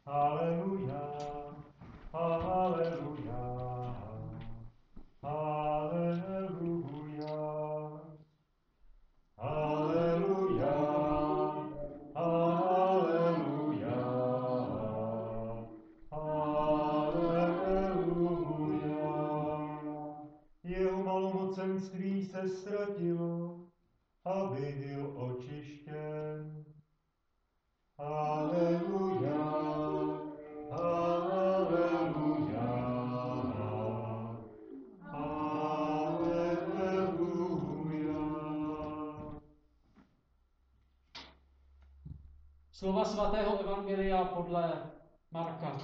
Haleluja, haleluja, haleluja, haleluja, haleluja, haleluja. Jeho malomocenství se ztratilo, aby byl očištěn. Haleluja, haleluja, haleluja. Slova svatého evangelia podle Marka.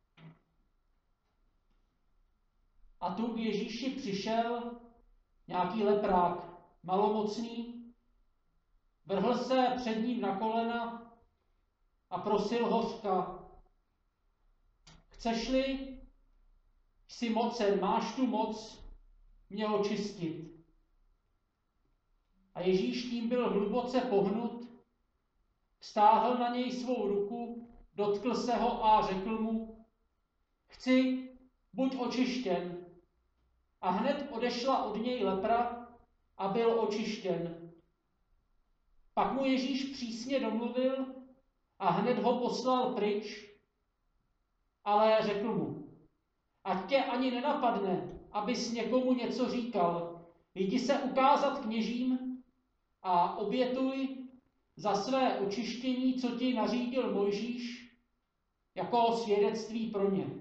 A tu k Ježíši přišel nějaký leprák, malomocný, vrhl se před ním na kolena a prosil hořka: chceš-li, jsi mocen, máš tu moc mě očistit. A Ježíš tím byl hluboce pohnut, vztáhl na něj svou ruku, dotkl se ho a řekl mu: chci, buď očištěn. A hned odešla od něj lepra a byl očištěn. Pak mu Ježíš přísně domluvil a hned ho poslal pryč, ale řekl mu: ať tě ani nenapadne, abys někomu něco říkal, jdi se ukázat kněžím a obětuj za své očištění, co ti nařídil Mojžíš, jako svědectví pro ně.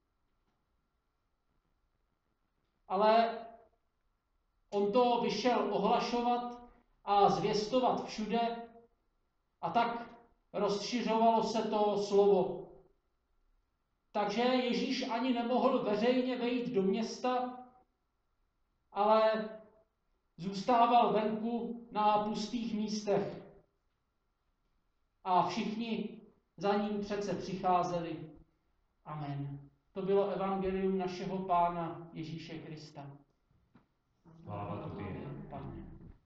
Ale on to vyšel ohlašovat a zvěstovat všude, a tak rozšiřovalo se to slovo. Takže Ježíš ani nemohl veřejně vejít do města, ale zůstával venku na pustých místech. A všichni za ním přece přicházeli. Amen. To bylo evangelium našeho Pána Ježíše Krista. Sláva tobě, Pane.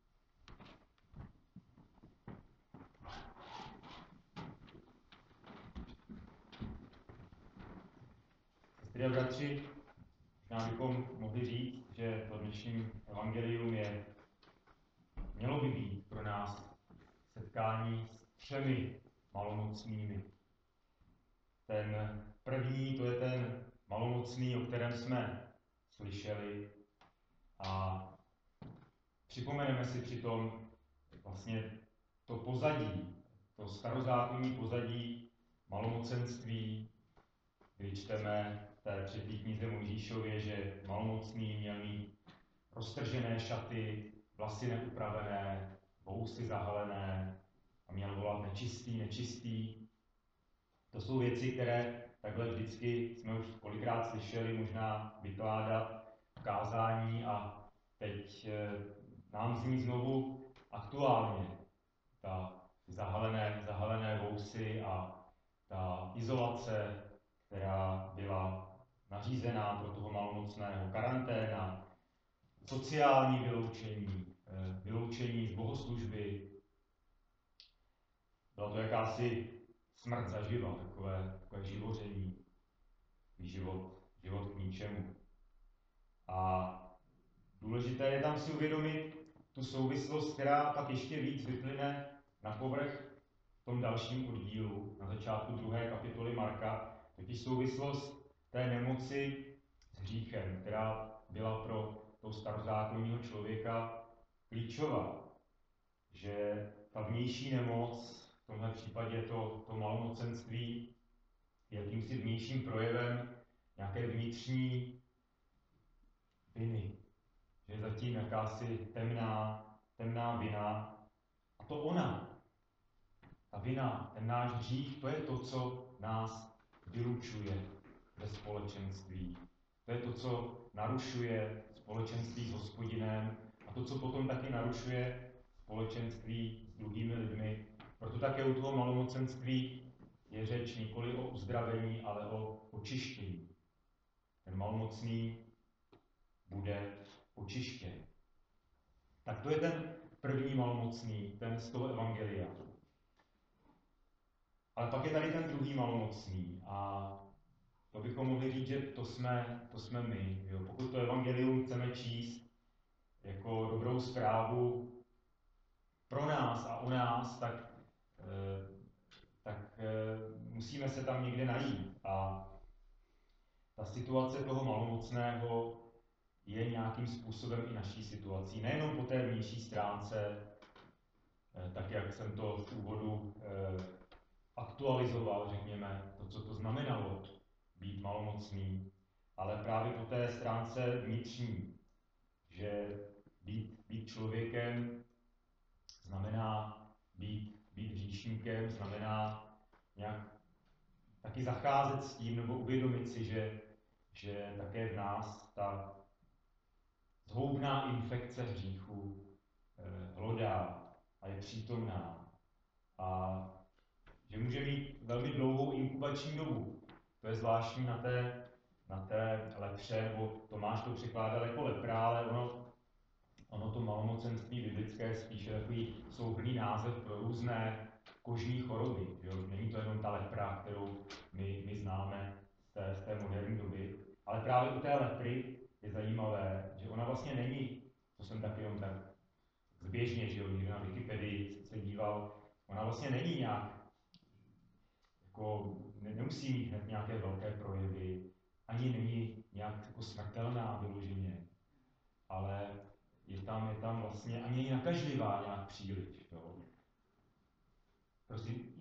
Sestry a bratři, možná bychom mohli říct, že to dnešním evangelium mělo by být pro nás setkání s třemi malomocnými. Ten první, to je ten malomocný, o kterém jsme slyšeli, a připomeneme si přitom vlastně to pozadí, to starozákonní pozadí malomocenství, kdy čteme v té 3. knize Mojžíšově, že malomocný měl mít roztržené šaty, vlasy neupravené, vousy zahalené a měl volat nečistý, nečistý. To jsou věci, které takhle vždycky jsme už kolikrát slyšeli možná vykládat v kázání, a teď nám zní znovu aktuálně ta zahalené vousy a ta izolace, která byla nařízená pro toho malomocného, karanténa, sociální vyloučení z bohoslužby. Byla to jakási smrt zaživa, takové živoření, život k ničemu. A důležité je tam si uvědomit tu souvislost, která pak ještě víc vyplyne na povrch v tom dalším oddílu, na začátku 2. kapitoly Marka, totiž souvislost té nemoci s hříchem, která byla pro toho starozákonního člověka klíčová. Že ta vnější nemoc, v tomhle případě to malomocenství, je jakýmsi vnějším projevem nějaké vnitřní viny. Že je zatím jakási temná vina. A to ta vina, ten náš hřích, to je to, co nás vylučuje ze společenství. To je to, co narušuje společenství s Hospodinem a to, co potom taky narušuje společenství s druhými lidmi. Proto také u toho malomocenství je řeč nikoli o uzdravení, ale o očištění. Ten malomocný bude očištěn. Tak to je ten první malomocný, ten z toho evangelia. Ale pak je tady ten druhý malomocný a to bychom mohli říct, že to jsme my. Jo. Pokud to evangelium chceme číst jako dobrou zprávu pro nás a o nás, tak musíme se tam někde najít. A ta situace toho malomocného je nějakým způsobem i naší situací. Nejenom po té vnější stránce, tak jak jsem to v úvodu aktualizoval, řekněme, to, co to znamenalo být malomocný, ale právě po té stránce vnitřní, že být člověkem znamená být hříšníkem, znamená nějak taky zacházet s tím, nebo uvědomit si, že také v nás ta zhoubná infekce hříchu hlodá a je přítomná. A že může mít velmi dlouhou inkubační dobu. To je zvláštní na té lepře, nebo Tomáš to překládal jako lepra, ale ono to malomocenství biblické je spíše takový souhrnný název pro různé kožní choroby. Jo? Není to jenom ta lepra, kterou my známe z té moderní doby, ale právě u té lepry je zajímavé, že ona vlastně není, to jsem tak jenom tak zběžně, že jo, někde na Wikipedii se díval, ona vlastně není nějak, jako nemusí mít hned nějaké velké projevy, ani není nějak jako smrtelná vyloženě, ale je tam vlastně ani není nakažlivá nějak příliš. Jo. Prosím?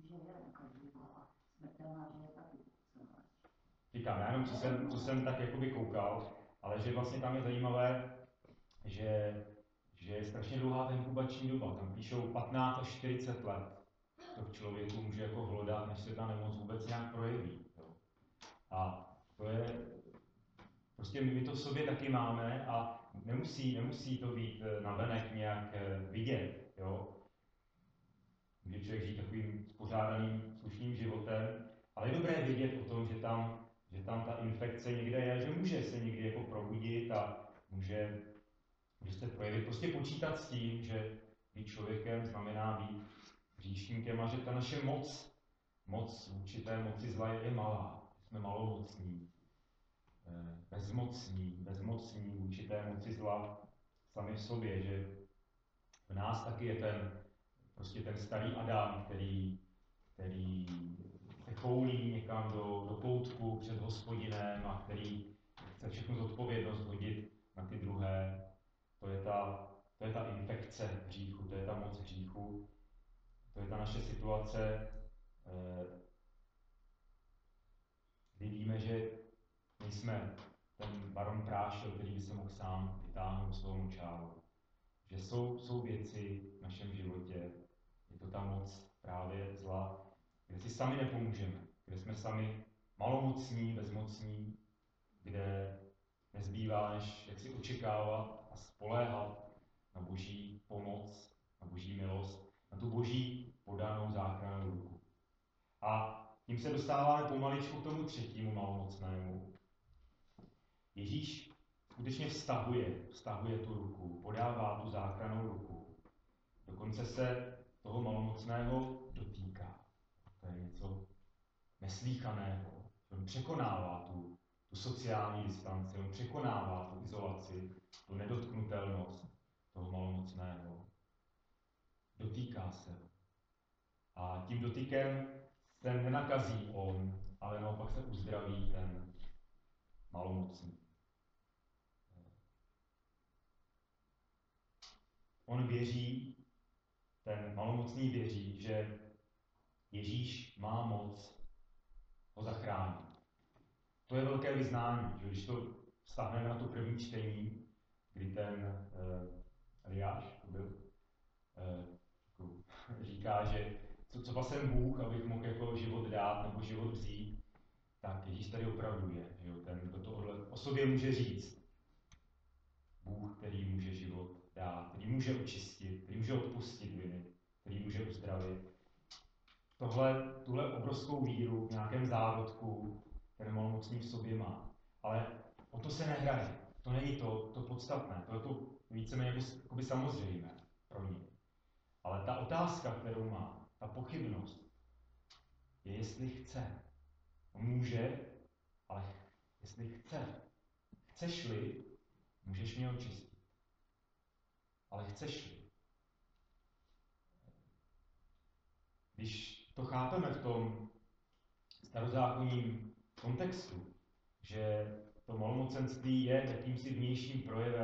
Říkám, já jenom co jsem tak jakoby koukal, ale že vlastně tam je zajímavé, že je strašně dlouhá ta inkubační doba. Tam píšou 15 až 40 let. To v člověku může jako hlodat, než se ta nemoc vůbec nějak projeví. Jo. A to je, prostě my to v sobě taky máme a nemusí to být navenek nějak vidět. Jo. Může člověk žít takovým spořádaným, slušným životem, ale je dobré vědět o tom, že tam ta infekce někde je, že může se někdy jako probudit a může se projevit. Prostě počítat s tím, že být člověkem znamená být hříšníkem a že ta naše moc vůči té moci zla je malá. Jsme malomocní, bezmocní vůči té moci zla sami v sobě, že v nás taky je ten starý Adam, který se choulí někam do koutku před Hospodinem a který chce všechnu zodpovědnost hodit na ty druhé. To je ta infekce hříchu, to je ta moc hříchu, to je ta naše situace, kdy víme, že my jsme ten baron Prášil, který by se mohl sám vytáhnout z toho močálu. Že jsou věci v našem životě, je to ta moc právě zla, kde si sami nepomůžeme, kde jsme sami malomocní, bezmocní, kde nezbývá, než jak si očekávat a spoléhat na Boží pomoc, na Boží milost, na tu Boží podanou záchrannou ruku. A tím se dostáváme pomaličku k tomu třetímu malomocnému. Ježíš skutečně vztahuje tu ruku, podává tu záchrannou ruku. Dokonce se toho malomocného dotýká. To je něco neslýchaného. On překonává tu sociální distanci, on překonává tu izolaci, tu nedotknutelnost toho malomocného. Dotýká se. A tím dotykem se nenakazí on, ale naopak se uzdraví ten malomocný. On věří, ten malomocný věří, že Ježíš má moc ho zachránit. To je velké vyznání, že když to vztáhneme na to první čtení, kdy ten Eliáš to byl, říká, že co jsem Bůh, abych mohl jako život dát nebo život vzít, tak Ježíš tady opravdu je. Že jo? Ten, kdo to o sobě může říct. Bůh, který může život dát, který může očistit, který může odpustit viny, který může uzdravit. Tuhle obrovskou víru v nějakém zárodku ten malomocný v sobě má. Ale o to se nehraje. To není to podstatné. To je to víceméně jako samozřejmé pro ní. Ale ta otázka, kterou má, ta pochybnost, je, jestli chce. On může, ale jestli chce. Chceš-li, můžeš mě očistit. Ale chceš-li. Když to chápeme v tom starozákonním kontextu, že to malomocenství je jakýmsi vnějším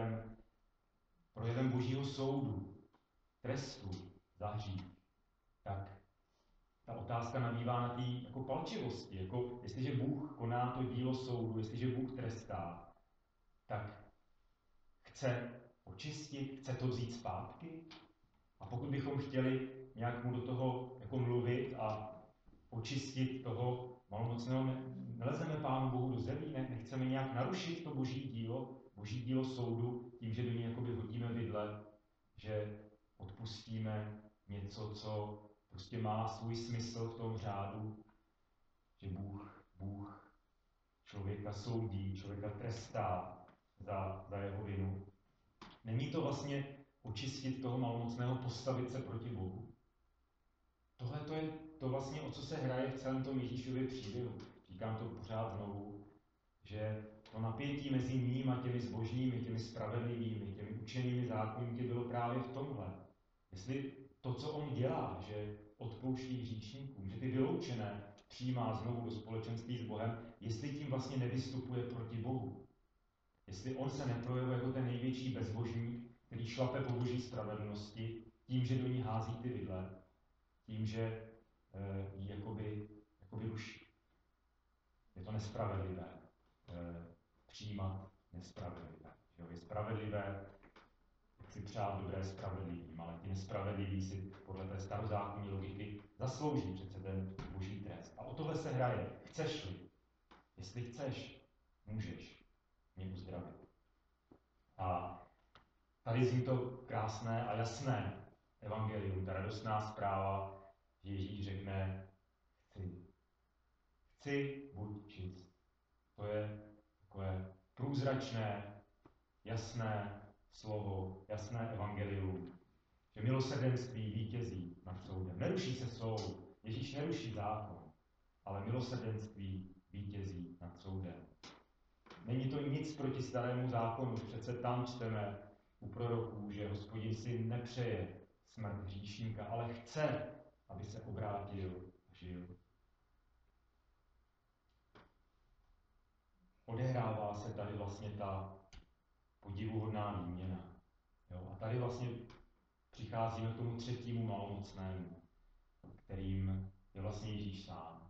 projevem Božího soudu, trestu za hřích, tak ta otázka nabývá na té jako palčivosti. Jako jestliže Bůh koná to dílo soudu, jestliže Bůh trestá, tak chce očistit, chce to vzít zpátky. A pokud bychom chtěli nějak mu do toho jako mluvit a očistit toho malomocného, nelezeme Pánu Bohu do zemí, nechceme nějak narušit to boží dílo soudu, tím, že do něj jakoby hodíme vidle, že odpustíme něco, co prostě má svůj smysl v tom řádu, že Bůh člověka soudí, člověka trestá za jeho vinu. Není to vlastně očistit toho malomocného, postavit se proti Bohu. Tohle to je to vlastně, o co se hraje v celém tom Ježíšově příběhu. Říkám to pořád znovu, že to napětí mezi ním a těmi zbožními, těmi spravedlivými, těmi učenými zákonníky bylo právě v tomhle. Jestli to, co on dělá, že odpouští hříšníkům, že ty vyloučené přijímá znovu do společenství s Bohem, jestli tím vlastně nevystupuje proti Bohu. Jestli on se neprojevuje jako ten největší bezbožník, který šlape po boží spravedlnosti, tím, že do ní hází ty vidle, tím, že ji jakoby ruší. Je to nespravedlivé přijímat nespravedlivé. Je spravedlivé si přát dobré spravedlivým, ale ti nespravedliví si podle té starozákonní logiky zaslouží přece ten boží trest. A o tohle se hraje. Chceš-li? Jestli chceš, můžeš mě uzdravit. A tady zní to krásné a jasné evangelium, ta radostná zpráva, že Ježíš řekne, chci, buď čist. To je takové průzračné, jasné slovo, jasné evangelium, že milosrdenství vítězí nad soudem. Neruší se soud, Ježíš neruší zákon, ale milosrdenství vítězí nad soudem. Není to nic proti starému zákonu, přece tam čteme u proroků, že Hospodin si nepřeje smrt hříšníka, ale chce, aby se obrátil a žil. Odehrává se tady vlastně ta podivuhodná výměna. Jo? A tady vlastně přicházíme k tomu třetímu malomocnému, kterým je vlastně Ježíš sám.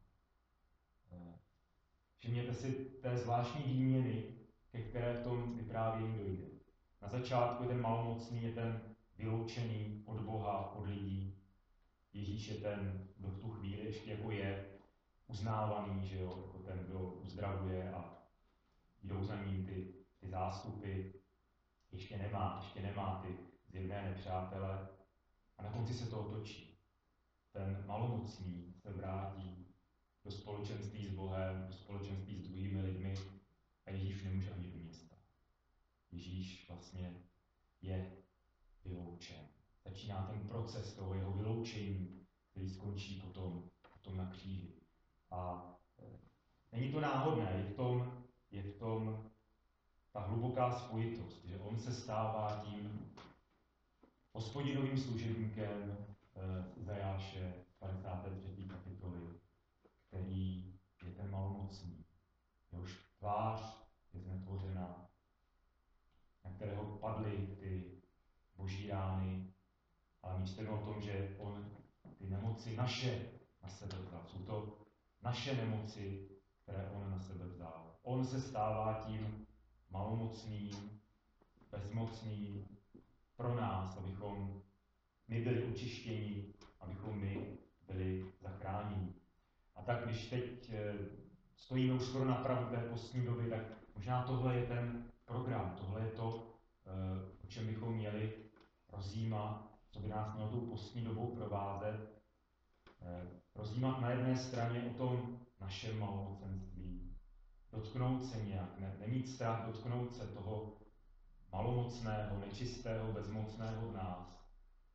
Všimněte si té zvláštní výměny, ke které v tom vyprávění dojde. Na začátku je ten malomocný, je ten vyloučený od Boha, od lidí. Ježíš je ten, kdo v tu chvíli ještě jako je uznávaný, že jo, jako ten, kdo uzdravuje a jdou za ním ty zástupy. Ještě nemá ty zjevné nepřátele. A na konci se to otočí. Ten malomocný se vrátí do společenství s Bohem, do společenství s druhými lidmi a Ježíš nemůže ani do města. Ježíš vlastně je vyloučen. Začíná ten proces toho jeho vyloučení, který skončí potom na kříži. A není to náhodné, je v tom ta hluboká spojitost, že on se stává tím Hospodinovým služebníkem Izajáše 53. kapitoly, který je ten malomocný. Jehož tvář je znetvořená, na kterého padly ty boží rány, ale my čteme o tom, že on ty nemoci naše na sebe vzal. Jsou to naše nemoci, které on na sebe vzal. On se stává tím malomocným, bezmocným pro nás, abychom my byli očištěni, abychom my byli zachráněni. A tak, když teď stojíme už skoro na prahu té postní doby, tak možná tohle je ten program, tohle je to, o čem bychom měli rozjímat, co by nás mělo tou postní dobou provázet. Rozjímat na jedné straně o tom našem malomocenství, dotknout se nějak, nemít strach dotknout se toho malomocného, nečistého, bezmocného v nás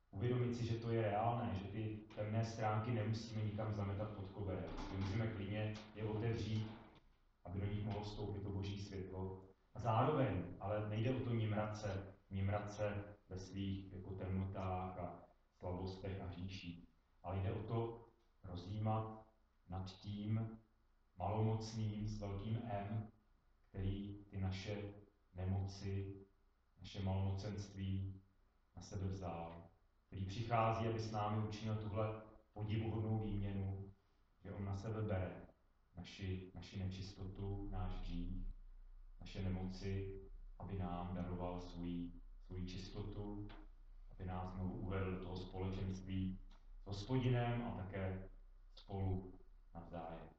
Uvědomit si, že to je reálné, že ty temné stránky nemusíme nikam zametat pod koberec. My můžeme klidně je otevřít, aby do nich mohlo vstoupit to boží světlo. A zároveň, ale nejde o to nimrat se ve svých jako temnotách a slabostech a hříších. Ale jde o to rozjímat nad tím malomocným s velkým M, který ty naše nemoci, naše malomocenství na sebe vzal, který přichází, aby s námi učinil tuhle podivuhodnou výměnu, že on na sebe bere naši nečistotu, náš hřích, naše nemoci, aby nám daroval svoji čistotu, aby nás znovu uvedl do toho společenství s Hospodinem a také spolu navzájem.